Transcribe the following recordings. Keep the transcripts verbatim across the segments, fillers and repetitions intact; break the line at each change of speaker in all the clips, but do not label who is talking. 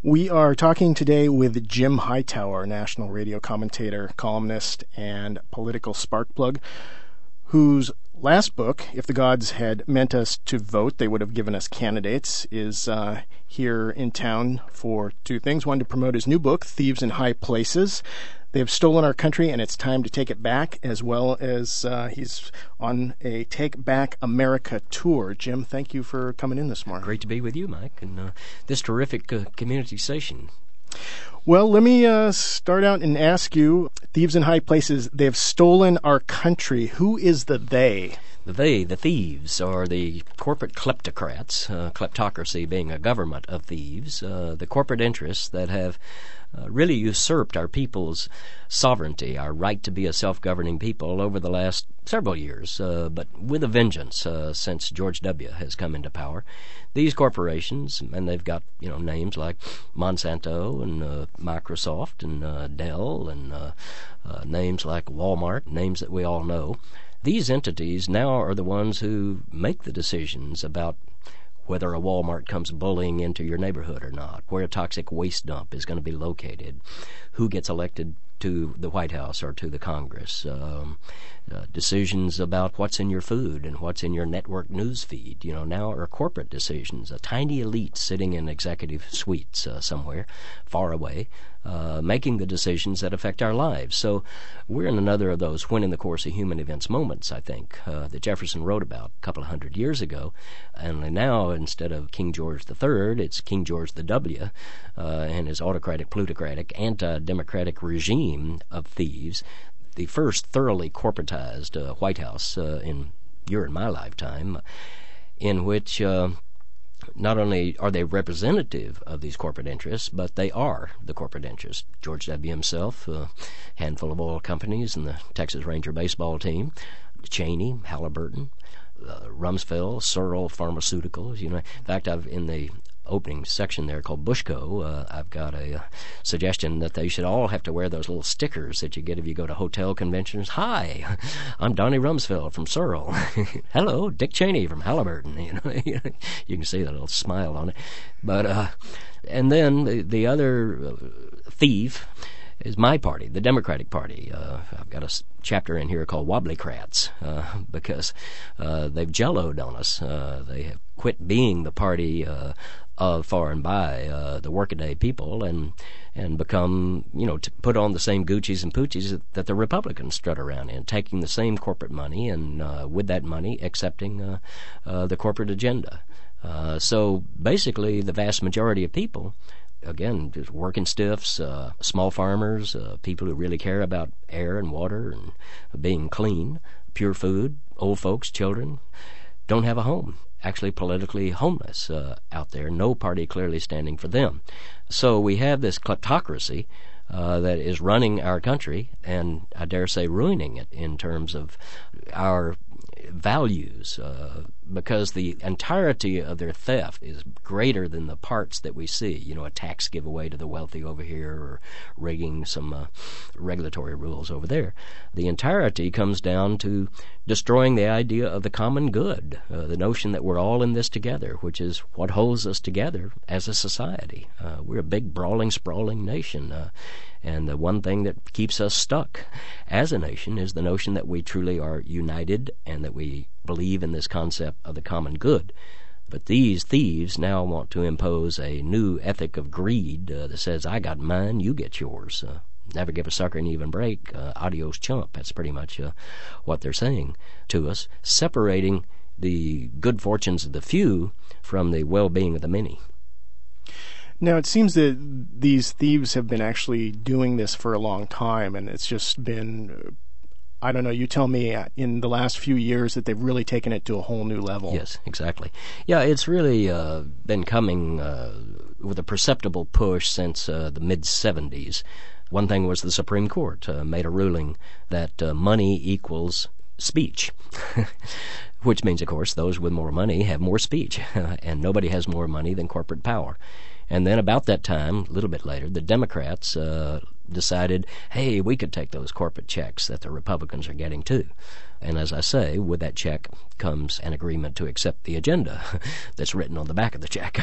We are talking today with Jim Hightower, national radio commentator, columnist, and political spark plug, whose last book, If the Gods Had Meant Us to Vote, They Would Have Given Us Candidates, is uh, here in town for two things. One, to promote his new book, Thieves in High Places. They have stolen our country, and it's time to take it back, as well as uh, he's on a Take Back America tour. Jim, thank you for coming in this morning.
Great to be with you, Mike, and uh, this terrific uh, community station.
Well, let me uh, start out and ask you, Thieves in High Places, they have stolen our country. Who is the they?
The they, the thieves, are the corporate kleptocrats, uh, kleptocracy being a government of thieves, uh, the corporate interests that have uh, really usurped our people's sovereignty, our right to be a self-governing people over the last several years, uh, but with a vengeance uh, since George W. has come into power. These corporations, and they've got, you know, names like Monsanto and uh, Microsoft and uh, Dell and uh, uh, names like Walmart, names that we all know. These entities now are the ones who make the decisions about whether a Walmart comes bullying into your neighborhood or not, where a toxic waste dump is going to be located, who gets elected to the White House or to the Congress, um, uh, decisions about what's in your food and what's in your network news feed, you know, now are corporate decisions, a tiny elite sitting in executive suites uh, somewhere far away, uh, making the decisions that affect our lives. So we're in another of those when in the course of human events moments, I think, uh, that Jefferson wrote about a couple of hundred years ago. And now, instead of King George the Third, it's King George the W. Uh, and his autocratic, plutocratic, anti-democratic regime of thieves, the first thoroughly corporatized uh, White House uh, in your and my lifetime, in which uh, not only are they representative of these corporate interests, but they are the corporate interests. George W. himself, a handful of oil companies and the Texas Ranger baseball team, Cheney, Halliburton, uh, Rumsfeld, Searle Pharmaceuticals. You know, in fact, I've in the opening section there called Bushco, uh, I've got a uh, suggestion that they should all have to wear those little stickers that you get if you go to hotel conventions. Hi, I'm Donnie Rumsfeld from Searle. Hello, Dick Cheney from Halliburton. You know, you can see that little smile on it. But uh, and then the, the other uh, thief is my party, the Democratic Party. Uh, I've got a s- chapter in here called Wobblycrats uh, because uh, they've jelloed on us. Uh, they have quit being the party uh, of far and by uh, the workaday people and and become, you know, to put on the same Gucci's and Poochies that, that the Republicans strut around in, taking the same corporate money and uh, with that money accepting uh, uh, the corporate agenda. Uh, so basically the vast majority of people, again, just working stiffs, uh, small farmers, uh, people who really care about air and water and being clean, pure food, old folks, children, don't have a home. Actually politically homeless uh, out there. No party clearly standing for them. So we have this kleptocracy uh, that is running our country and, I dare say, ruining it in terms of our values, uh, because the entirety of their theft is greater than the parts that we see. You know, a tax giveaway to the wealthy over here or rigging some uh, regulatory rules over there. The entirety comes down to destroying the idea of the common good, uh, the notion that we're all in this together, which is what holds us together as a society. Uh, we're a big, brawling, sprawling nation, uh, and the one thing that keeps us stuck as a nation is the notion that we truly are united and that we believe in this concept of the common good. But these thieves now want to impose a new ethic of greed uh, that says, I got mine, you get yours. Uh, never give a sucker an even break. Uh, adios, chump. That's pretty much uh, what they're saying to us, separating the good fortunes of the few from the well-being of the many.
Now, it seems that these thieves have been actually doing this for a long time, and it's just been, I don't know, you tell me, in the last few years that they've really taken it to a whole new level.
Yes, exactly. Yeah, it's really uh, been coming uh, with a perceptible push since uh, the mid-seventies. One thing was the Supreme Court uh, made a ruling that uh, money equals speech. Which means, of course, those with more money have more speech, and nobody has more money than corporate power. And then about that time, a little bit later, the Democrats uh, decided, hey, we could take those corporate checks that the Republicans are getting too. And as I say, with that check comes an agreement to accept the agenda that's written on the back of the check.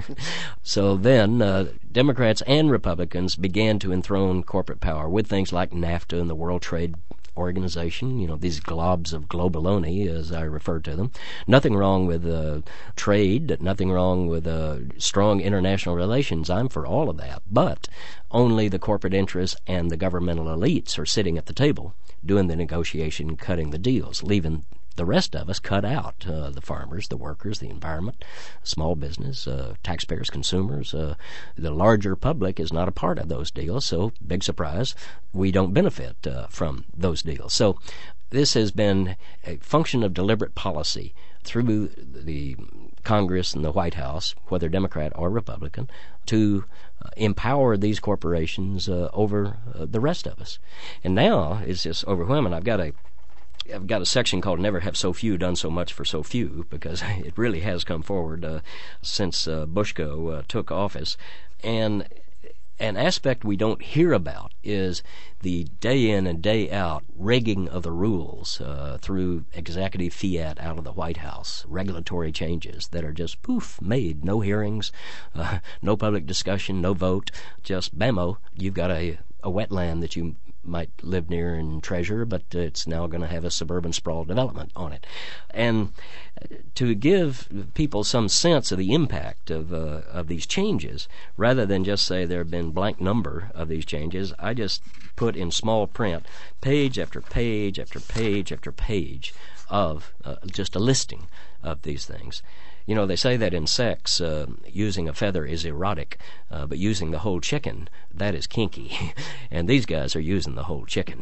So then uh, Democrats and Republicans began to enthrone corporate power with things like NAFTA and the World Trade Organization, you know, these globs of globaloney, as I refer to them. Nothing wrong with uh, trade, nothing wrong with uh, strong international relations. I'm for all of that. But only the corporate interests and the governmental elites are sitting at the table doing the negotiation, cutting the deals, leaving the rest of us cut out, uh, the farmers, the workers, the environment, small business, uh, taxpayers, consumers. Uh, the larger public is not a part of those deals, so big surprise, we don't benefit uh, from those deals. So this has been a function of deliberate policy through the Congress and the White House, whether Democrat or Republican, to uh, empower these corporations uh, over uh, the rest of us. And now it's just overwhelming. I've got a I've got a section called Never Have So Few Done So Much for So Few, because it really has come forward uh, since uh, Bushko uh, took office. And an aspect we don't hear about is the day in and day out rigging of the rules uh, through executive fiat out of the White House, regulatory changes that are just poof, made, no hearings, uh, no public discussion, no vote, just bammo, you've got a, a wetland that you might live near and treasure, but uh, it's now going to have a suburban sprawl development on it. And to give people some sense of the impact of uh, of these changes, rather than just say there have been blank number of these changes, I just put in small print page after page after page after page of uh, just a listing of these things. You know, they say that in sex, uh, using a feather is erotic, uh, but using the whole chicken, that is kinky. And these guys are using the whole chicken.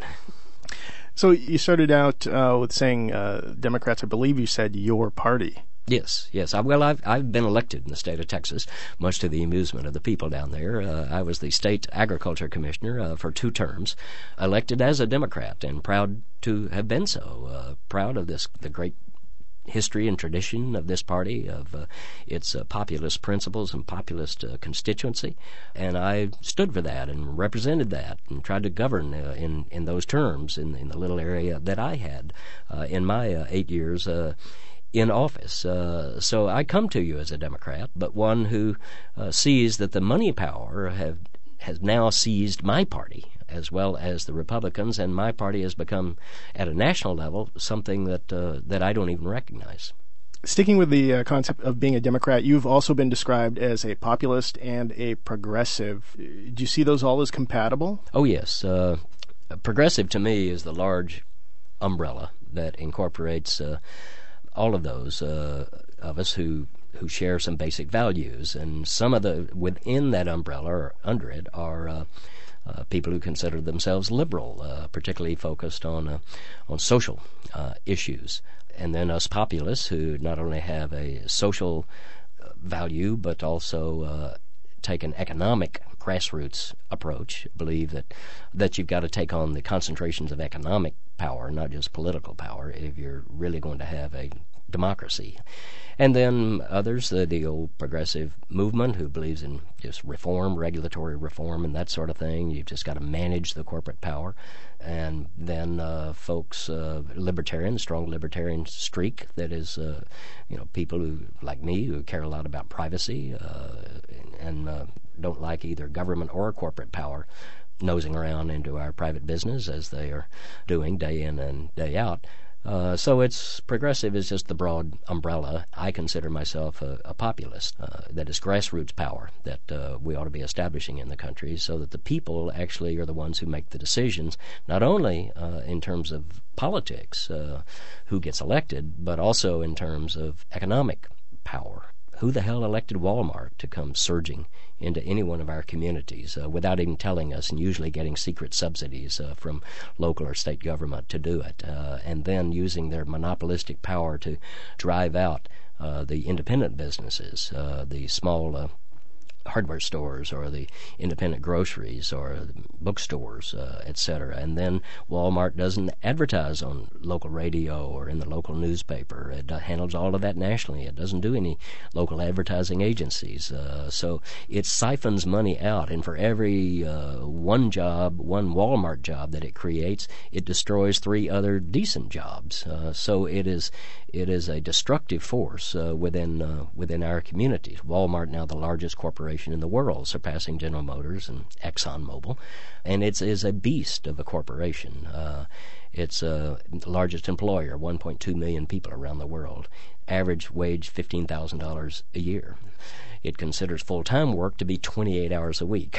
So you started out uh, with saying uh, Democrats, I believe you said your party.
Yes, yes. I, well, I've I've been elected in the state of Texas, much to the amusement of the people down there. Uh, I was the state agriculture commissioner uh, for two terms, elected as a Democrat, and proud to have been so. Uh, proud of this, the great history and tradition of this party, of uh, its uh, populist principles and populist uh, constituency, and I stood for that and represented that and tried to govern uh, in in those terms in in the little area that I had uh, in my uh, eight years uh, in office. Uh, so I come to you as a Democrat, but one who uh, sees that the money power have has now seized my party as well as the Republicans, and my party has become, at a national level, something that uh, that I don't even recognize.
Sticking with the uh, concept of being a Democrat, you've also been described as a populist and a progressive. Do you see those all as compatible?
Oh, yes. Uh, progressive, to me, is the large umbrella that incorporates uh, all of those uh, of us who who share some basic values, and some of the within that umbrella or under it are uh, uh, people who consider themselves liberal, uh, particularly focused on uh, on social uh, issues, and then us populists who not only have a social value but also uh, take an economic grassroots approach, believe that that you've got to take on the concentrations of economic power, not just political power, if you're really going to have a democracy. And then others, uh, the old progressive movement, who believes in just reform, regulatory reform, and that sort of thing. You've just got to manage the corporate power. And then uh, folks, uh, libertarian, strong libertarian streak, that is, uh, you know, people who, like me, who care a lot about privacy uh, and uh, don't like either government or corporate power nosing around into our private business as they are doing day in and day out. Uh, so it's progressive is just the broad umbrella. I consider myself a, a populist. Uh, that is grassroots power that uh, we ought to be establishing in the country, so that the people actually are the ones who make the decisions, not only uh, in terms of politics, uh, who gets elected, but also in terms of economic power. Who the hell elected Walmart to come surging into any one of our communities uh, without even telling us, and usually getting secret subsidies uh, from local or state government to do it, uh, and then using their monopolistic power to drive out uh, the independent businesses, uh, the small uh, hardware stores or the independent groceries or the bookstores, uh, et cetera. And then Walmart doesn't advertise on local radio or in the local newspaper. It uh, handles all of that nationally. It doesn't do any local advertising agencies. Uh, so it siphons money out, and for every uh, one job, one Walmart job that it creates, it destroys three other decent jobs. Uh, so it is it is a destructive force uh, within uh, within our communities. Walmart, now the largest corporation in the world, surpassing General Motors and ExxonMobil, and it is a beast of a corporation. Uh, it's uh, the largest employer, one point two million people around the world. Average wage fifteen thousand dollars a year. It considers full-time work to be twenty-eight hours a week.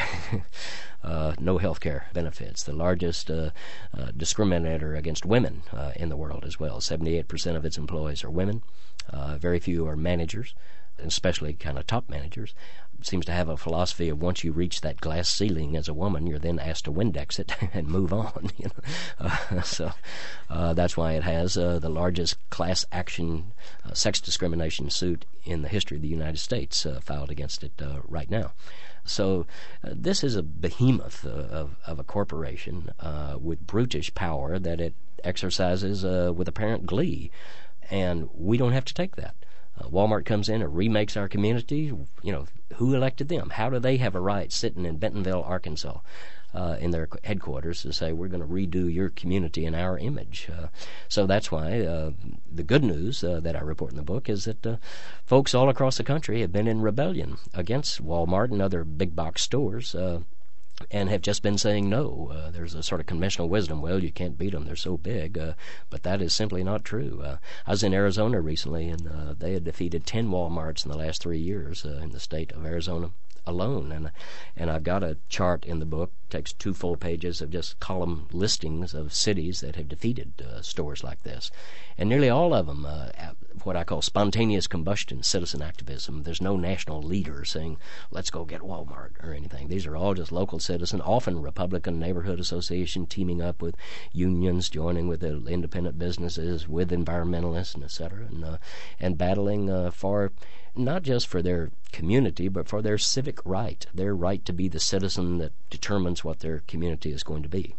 uh, no health care benefits. The largest uh, uh, discriminator against women uh, in the world as well. seventy-eight percent of its employees are women. Uh, very few are managers, especially kind of top managers. Seems to have a philosophy of once you reach that glass ceiling as a woman, you're then asked to Windex it and move on. You know, uh, so uh, that's why it has uh, the largest class action uh, sex discrimination suit in the history of the United States uh, filed against it uh, right now. So uh, this is a behemoth uh, of, of a corporation uh, with brutish power that it exercises uh, with apparent glee, and we don't have to take that. Uh, Walmart comes in and remakes our community. You know, who elected them? How do they have a right sitting in Bentonville, Arkansas, uh, in their headquarters to say we're going to redo your community in our image? Uh, so that's why uh, the good news uh, that I report in the book is that uh, folks all across the country have been in rebellion against Walmart and other big box stores. Uh, and have just been saying no. Uh, there's a sort of conventional wisdom, well, you can't beat them, they're so big, uh, but that is simply not true. Uh, I was in Arizona recently, and uh, they had defeated ten Walmarts in the last three years uh, in the state of Arizona alone, and and I've got a chart in the book, takes two full pages of just column listings of cities that have defeated uh, stores like this, and nearly all of them uh, what I call spontaneous combustion, citizen activism. There's no national leader saying let's go get Walmart or anything. These are all just local citizens, often Republican neighborhood association teaming up with unions, joining with the independent businesses, with environmentalists, and et cetera, and uh, and battling uh, for not just for their community, but for their civic right, their right to be the citizen that determines what their community is going to be.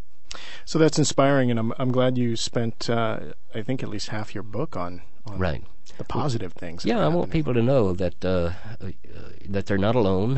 So that's inspiring, and I'm I'm glad you spent, uh, I think, at least half your book on, on
right.
the positive things.
Yeah, I want people to know that uh, uh, that they're not alone.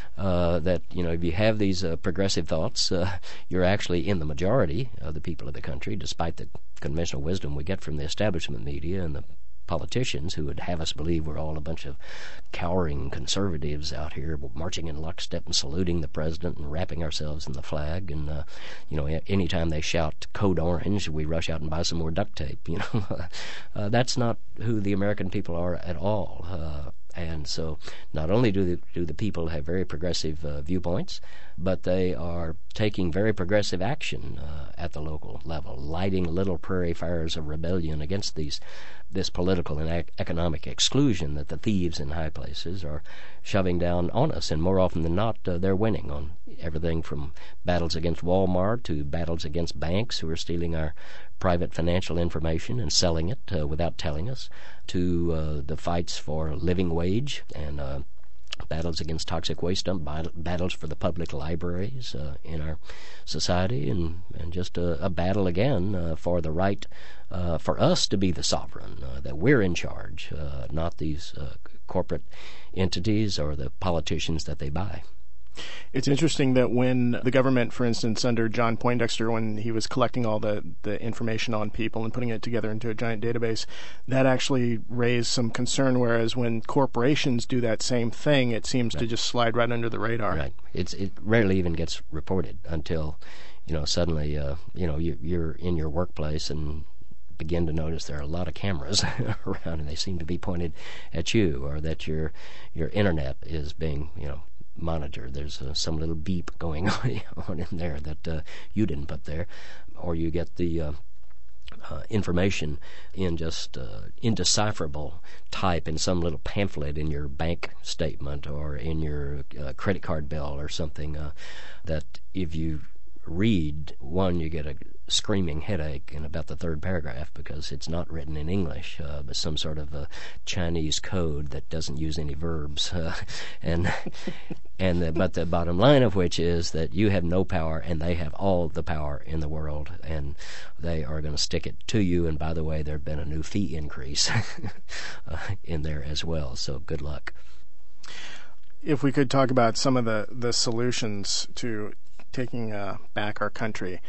uh, that you know, if you have these uh, progressive thoughts, uh, you're actually in the majority of the people of the country, despite the conventional wisdom we get from the establishment media and the politicians who would have us believe we're all a bunch of cowering conservatives out here marching in lockstep and saluting the president and wrapping ourselves in the flag. And, uh, you know, anytime they shout Code Orange, we rush out and buy some more duct tape. You know, uh, that's not who the American people are at all. Uh, and so not only do the, do the people have very progressive uh, viewpoints, but they are taking very progressive action uh, at the local level, lighting little prairie fires of rebellion against these this political and ec- economic exclusion that the thieves in high places are shoving down on us. And more often than not, uh, they're winning on everything from battles against Walmart to battles against banks who are stealing our private financial information and selling it uh, without telling us, to uh, the fights for living wage and uh, battles against toxic waste dump, battles for the public libraries uh, in our society, and, and just a, a battle again uh, for the right uh, for us to be the sovereign, uh, that we're in charge, uh, not these uh, corporate entities or the politicians that they buy.
It's interesting that when the government, for instance, under John Poindexter, when he was collecting all the, the information on people and putting it together into a giant database, that actually raised some concern, whereas when corporations do that same thing, it seems right. to just slide right under the radar.
Right. It's, it rarely even gets reported until, you know, suddenly, uh, you know, you, you're in your workplace and begin to notice there are a lot of cameras around and they seem to be pointed at you, or that your your internet is being, you know, monitor. There's uh, some little beep going on, on in there that uh, you didn't put there, or you get the uh, uh, information in just uh, indecipherable type in some little pamphlet in your bank statement or in your uh, credit card bill or something uh, that if you read, one, you get a screaming headache in about the third paragraph because it's not written in English, uh, but some sort of a Chinese code that doesn't use any verbs. Uh, and and the, but the bottom line of which is that you have no power and they have all the power in the world, and they are going to stick it to you. And by the way, there have been a new fee increase uh, in there as well. So good luck.
If we could talk about some of the, the solutions to taking uh, back our country.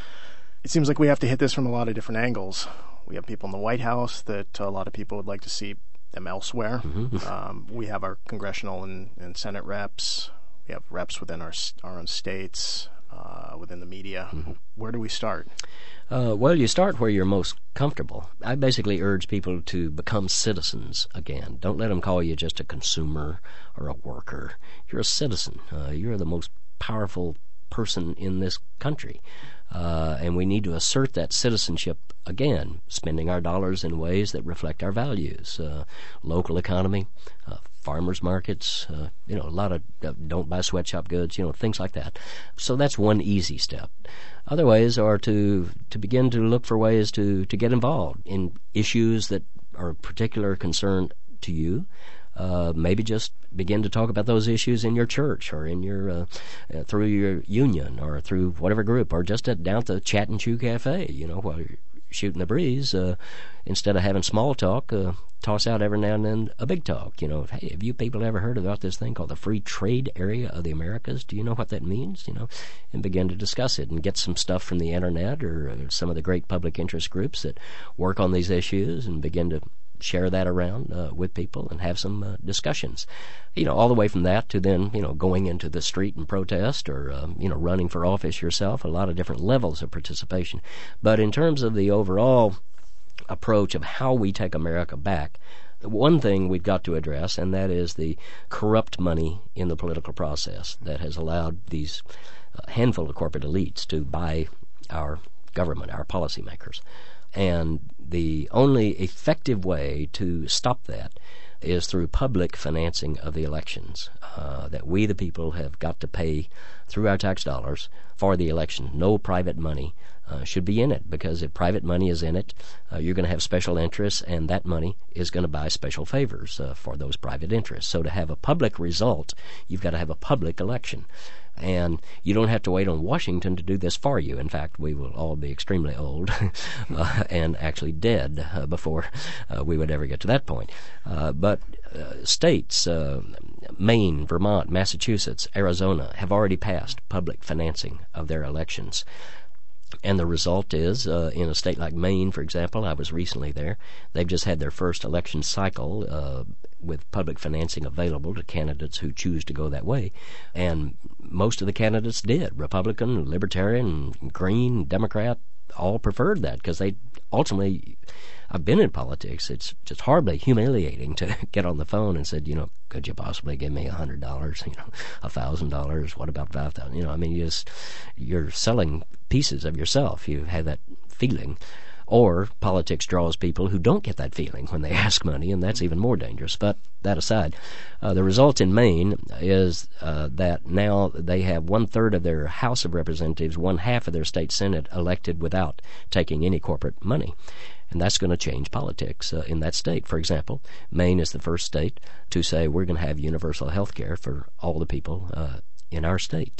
It seems like we have to hit this from a lot of different angles. We have people in the White House that a lot of people would like to see them elsewhere.
Mm-hmm.
Um, we have our congressional and, and Senate reps. We have reps within our our own states, uh, within the media. Mm-hmm. Where do we start?
Uh, well, you start where you're most comfortable. I basically urge people to become citizens again. Don't let them call you just a consumer or a worker. You're a citizen. Uh, you're the most powerful person in this country. Uh, and we need to assert that citizenship again, spending our dollars in ways that reflect our values. Uh, local economy, uh, farmers markets, uh, you know, a lot of uh, don't buy sweatshop goods, you know, things like that. So that's one easy step. Other ways are to to begin to look for ways to, to get involved in issues that are of particular concern to you. Uh, maybe just begin to talk about those issues in your church or in your uh, uh, through your union or through whatever group, or just at, down at the Chat and Chew Cafe, you know, while you're shooting the breeze. Uh, instead of having small talk, uh, toss out every now and then a big talk. You know, hey, have you people ever heard about this thing called the Free Trade Area of the Americas? Do you know what that means? You know, and begin to discuss it and get some stuff from the internet or, or some of the great public interest groups that work on these issues, and begin to share that around uh, with people and have some uh, discussions. You know, all the way from that to then, you know, going into the street and protest or, um, you know, running for office yourself, a lot of different levels of participation. But in terms of the overall approach of how we take America back, one thing we've got to address, and that is the corrupt money in the political process that has allowed these uh, handful of corporate elites to buy our government, our policymakers. And the only effective way to stop that is through public financing of the elections, uh, that we the people have got to pay through our tax dollars for the election. No private money uh, should be in it, because if private money is in it, uh, you're going to have special interests, and that money is going to buy special favors uh, for those private interests. So to have a public result, you've got to have a public election. And you don't have to wait on Washington to do this for you. In fact, we will all be extremely old uh, and actually dead uh, before uh, we would ever get to that point. Uh, but uh, states, uh, Maine, Vermont, Massachusetts, Arizona, have already passed public financing of their elections. And the result is, uh, in a state like Maine, for example, I was recently there, they've just had their first election cycle uh, with public financing available to candidates who choose to go that way. And most of the candidates did. Republican, Libertarian, Green, Democrat, all preferred that, because they ultimately, I've been in politics, it's just horribly humiliating to get on the phone and said, you know, could you possibly give me a hundred dollars, you know, a thousand dollars, what about five thousand? You know, I mean, you just, you're selling pieces of yourself. You have that feeling. Or politics draws people who don't get that feeling when they ask money, and that's even more dangerous. But that aside, uh, the result in Maine is uh, that now they have one-third of their House of Representatives, one-half of their state Senate elected without taking any corporate money. And that's going to change politics uh, in that state. For example, Maine is the first state to say we're going to have universal health care for all the people uh, in our state.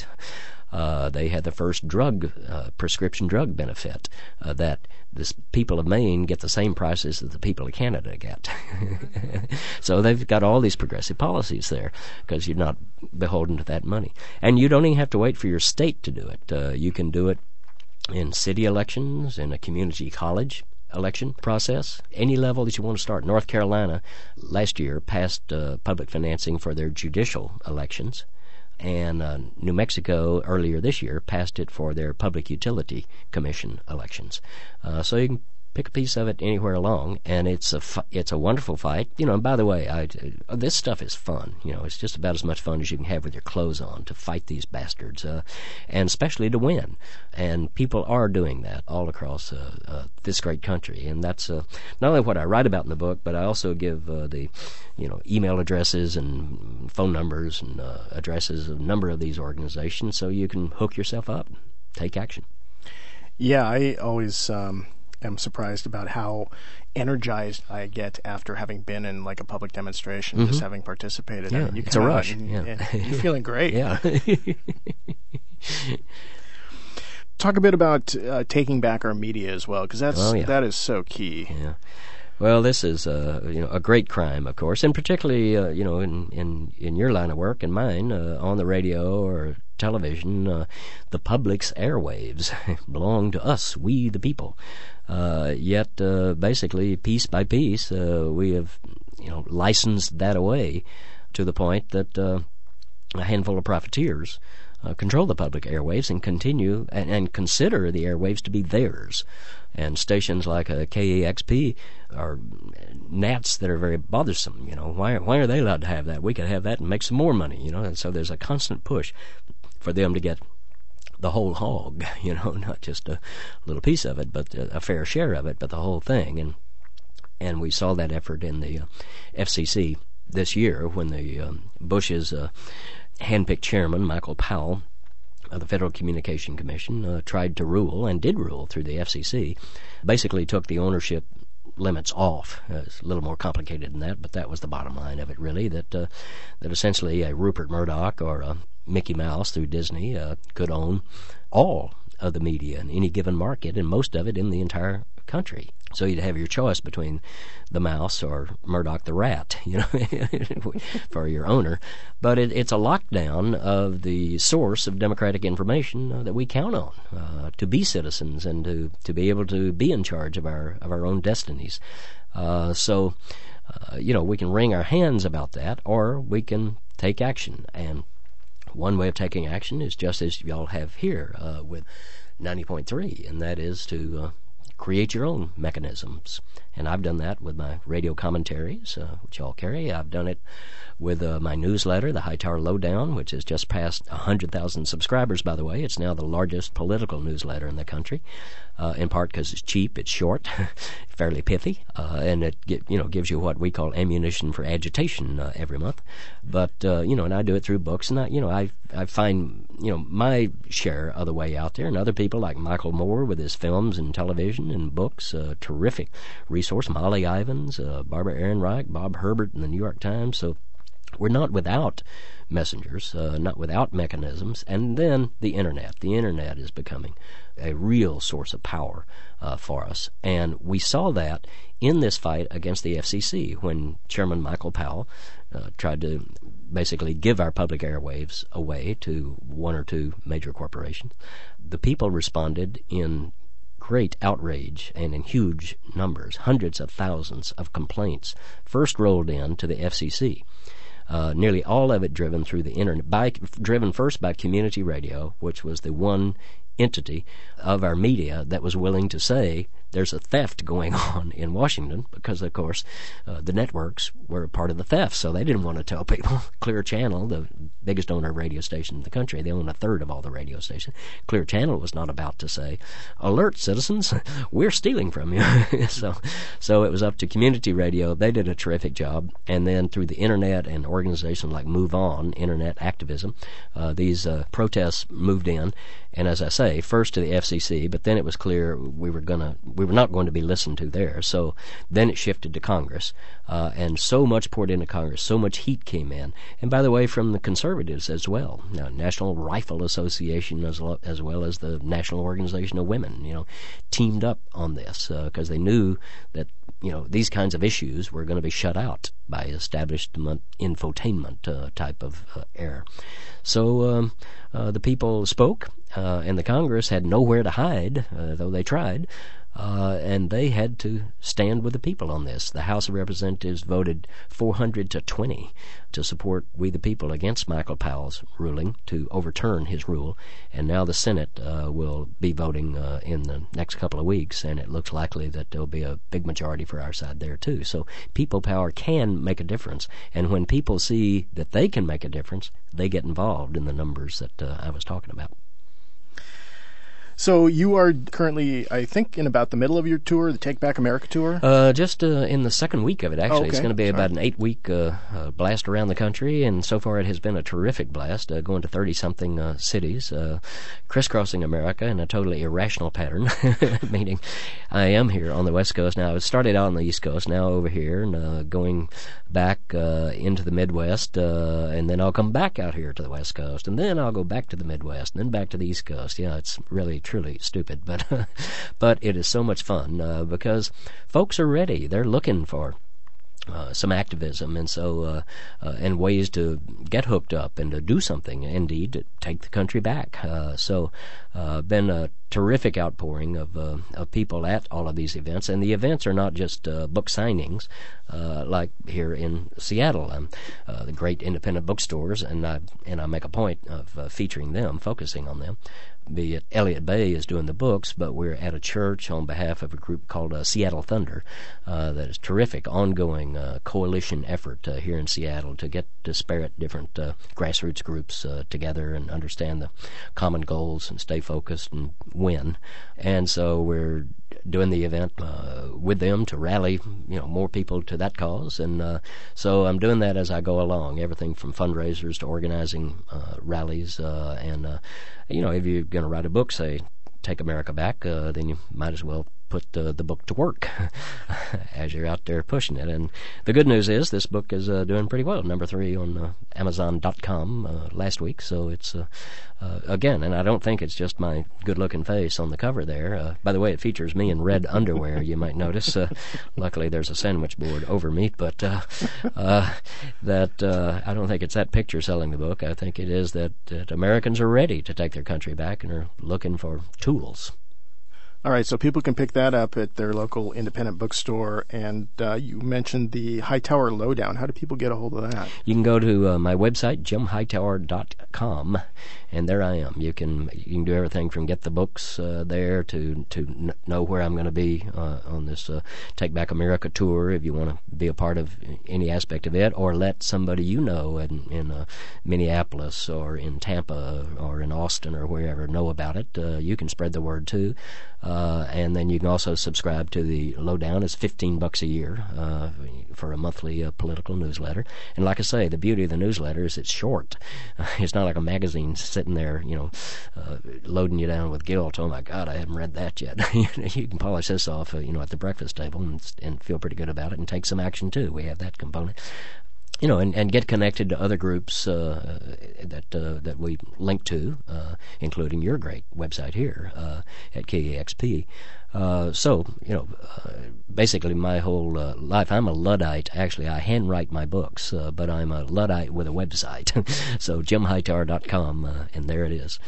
Uh, they had the first drug, uh, prescription drug benefit, uh, that the people of Maine get the same prices that the people of Canada get. So they've got all these progressive policies there, because you're not beholden to that money. And you don't even have to wait for your state to do it. Uh, you can do it in city elections, in a community college election process, any level that you want to start. North Carolina last year passed uh, public financing for their judicial elections. And uh, New Mexico earlier this year passed it for their Public Utility Commission elections. Uh, so you can pick a piece of it anywhere along, and it's a fu- it's a wonderful fight. You know, and by the way, I, uh, this stuff is fun. You know, it's just about as much fun as you can have with your clothes on to fight these bastards, uh, and especially to win. And people are doing that all across uh, uh, this great country, and that's uh, not only what I write about in the book, but I also give uh, the you know, email addresses and phone numbers and uh, addresses of a number of these organizations, so you can hook yourself up. take action.
Yeah, I always um, am surprised about how energized I get after having been in like a public demonstration, mm-hmm. just having participated.
Yeah,
I mean, you
it's a rush.
And,
yeah.
and you're feeling great.
Yeah.
Talk a bit about uh, taking back our media as well, because that's
oh, yeah.
that is so key.
Yeah. Well, this is uh, you know a great crime, of course, and particularly uh, you know in, in, in your line of work and mine, uh, on the radio or television, uh, the public's airwaves belong to us, we the people. Uh, yet, uh, basically, piece by piece, uh, we have you know licensed that away to the point that uh, a handful of profiteers Uh, control the public airwaves and continue and, and consider the airwaves to be theirs. And stations like uh, K E X P are gnats that are very bothersome. You know, why why are they allowed to have that? We could have that and make some more money. You know, and so there's a constant push for them to get the whole hog. You know, not just a little piece of it, but a, a fair share of it, but the whole thing. And and we saw that effort in the uh, F C C this year when the um, Bush's uh, handpicked chairman, Michael Powell, of the Federal Communication Commission, uh, tried to rule, and did rule through the F C C, basically took the ownership limits off. Uh, it's a little more complicated than that, but that was the bottom line of it, really, that uh, that essentially a Rupert Murdoch or a Mickey Mouse through Disney uh, could own all of the media in any given market, and most of it in the entire country. So you'd have your choice between the mouse or Murdoch the rat, you know, for your owner. But it, it's a lockdown of the source of democratic information uh, that we count on uh, to be citizens and to, to be able to be in charge of our of our own destinies. Uh, so, uh, you know, we can wring our hands about that, or we can take action. And one way of taking action is just as y'all have here uh, with ninety point three, and that is to uh, create your own mechanisms. And I've done that with my radio commentaries, uh, which y'all carry. I've done it with uh, my newsletter, the Hightower Lowdown, which has just passed one hundred thousand subscribers, by the way. It's now the largest political newsletter in the country, uh, in part because it's cheap, it's short, fairly pithy, uh, and it get, you know gives you what we call ammunition for agitation uh, every month. But, uh, you know, and I do it through books, and I, you know, I, I find, you know, my share of the way out there, and other people like Michael Moore with his films and television and books, uh, terrific resource, Molly Ivins, uh, Barbara Ehrenreich, Bob Herbert in the New York Times. So we're not without messengers, uh, not without mechanisms. And then the Internet. The Internet is becoming a real source of power uh, for us. And we saw that in this fight against the F C C when Chairman Michael Powell uh, tried to basically give our public airwaves away to one or two major corporations. The people responded in great outrage and in huge numbers. Hundreds of thousands of complaints first rolled in to the F C C. Uh, nearly all of it driven through the Internet, by, driven first by community radio, which was the one entity of our media that was willing to say there's a theft going on in Washington, because, of course, uh, the networks were a part of the theft, so they didn't want to tell people. Clear Channel, the biggest owner of radio station in the country, they own a third of all the radio stations. Clear Channel was not about to say, alert, citizens, we're stealing from you. so so it was up to community radio. They did a terrific job. And then through the Internet and organizations like Move On, Internet activism, uh, these uh, protests moved in. And as I say, first to the F C C, but then it was clear we were gonna we were not going to be listened to there. So then it shifted to Congress, uh, and so much poured into Congress, so much heat came in. And by the way, from the conservatives as well. Now, National Rifle Association as, lo- as well as the National Organization of Women, you know, teamed up on this because uh, they knew that you know these kinds of issues were going to be shut out by establishment infotainment uh, type of uh, air. So um, uh, the people spoke, uh, and the Congress had nowhere to hide, uh, though they tried, uh, and they had to stand with the people on this. The House of Representatives voted four hundred to twenty to support We the People against Michael Powell's ruling to overturn his rule, and now the Senate uh, will be voting uh, in the next couple of weeks, and it looks likely that there'll be a big majority for our side there too. So people power can make a difference, and when people see that they can make a difference, they get involved in the numbers that uh, I was talking about.
So you are currently, I think, in about the middle of your tour, the Take Back America tour?
Uh, just uh, in the second week of it, actually.
Oh, okay.
It's going to be
Sorry.
about an eight-week uh, uh, blast around the country, and so far it has been a terrific blast, uh, going to thirty-something uh, cities, uh, crisscrossing America in a totally irrational pattern, meaning I am here on the West Coast. Now, I started out on the East Coast, now over here, and uh, going back uh, into the Midwest, uh, and then I'll come back out here to the West Coast, and then I'll go back to the Midwest, and then back to the East Coast. Yeah, it's really, truly stupid, but but it is so much fun uh, because folks are ready. They're looking for Uh, some activism and so uh, uh, and ways to get hooked up and to do something, indeed to take the country back. Uh, so uh, been a terrific outpouring of uh, of people at all of these events, and the events are not just uh, book signings uh, like here in Seattle. Um, uh, the great independent bookstores, and I and I make a point of uh, featuring them, focusing on them. Be it Elliott Bay is doing the books, but we're at a church on behalf of a group called uh, Seattle Thunder uh, that is terrific, ongoing uh, coalition effort uh, here in Seattle to get disparate different uh, grassroots groups uh, together and understand the common goals and stay focused and win. And so we're doing the event uh, with them to rally, you know, more people to that cause. And uh, so I'm doing that as I go along, everything from fundraisers to organizing uh, rallies. Uh, and, uh, you know, if you're going to write a book, say, Take America Back, uh, then you might as well put uh, the book to work as you're out there pushing it. And the good news is this book is uh, doing pretty well, number three on uh, Amazon dot com uh, last week. So it's, uh, uh, again, and I don't think it's just my good-looking face on the cover there. Uh, by the way, it features me in red underwear, you might notice. Uh, luckily, there's a sandwich board over me, but uh, uh, that uh, I don't think it's that picture selling the book. I think it is that, that Americans are ready to take their country back and are looking for tools.
All right, so people can pick that up at their local independent bookstore. And uh, you mentioned the Hightower Lowdown. How do people get a hold of that?
You can go to uh, my website, jim hightower dot com, and there I am. You can you can do everything from get the books uh, there to to n- know where I'm going to be uh, on this uh, Take Back America tour. If you want to be a part of any aspect of it, or let somebody you know in in uh, Minneapolis or in Tampa or in Austin or wherever know about it, uh, you can spread the word too. Uh, and then you can also subscribe to the Lowdown. It's fifteen bucks a year uh, for a monthly uh, political newsletter. And like I say, the beauty of the newsletter is it's short. Uh, it's not like a magazine sitting there, you know, uh, loading you down with guilt. Oh my God, I haven't read that yet. You can polish this off, uh, you know, at the breakfast table and, and feel pretty good about it and take some action too. We have that component. You know, and, and get connected to other groups uh, that uh, that we link to, uh, including your great website here uh, at K E X P. Uh, so, you know, uh, basically my whole uh, life, I'm a Luddite. Actually, I handwrite my books, uh, but I'm a Luddite with a website. So jim hightower dot com, uh, and there it is.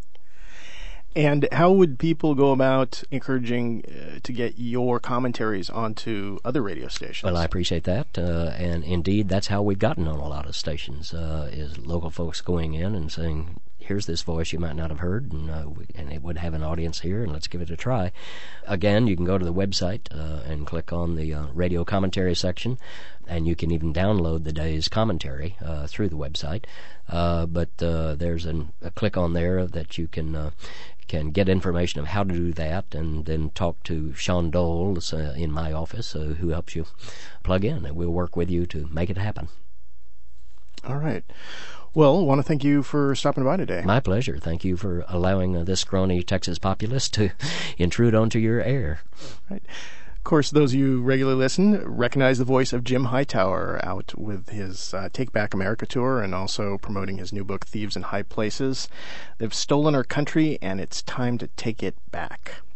And how would people go about encouraging uh, to get your commentaries onto other radio stations?
Well, I appreciate that, uh, and indeed, that's how we've gotten on a lot of stations, uh, is local folks going in and saying, here's this voice you might not have heard, and, uh, we, and it would have an audience here, and let's give it a try. Again, you can go to the website uh, and click on the uh, radio commentary section, and you can even download the day's commentary uh, through the website. Uh, but uh, there's an, a click on there that you can uh, can get information of how to do that, and then talk to Sean Dole uh, in my office, uh, who helps you plug in, and we'll work with you to make it happen.
All right. Well, I want to thank you for stopping by today.
My pleasure. Thank you for allowing uh, this scrawny Texas populace to intrude onto your air.
Right. Of course, those of you who regularly listen recognize the voice of Jim Hightower out with his uh, Take Back America tour and also promoting his new book, Thieves in High Places. They've stolen our country, and it's time to take it back.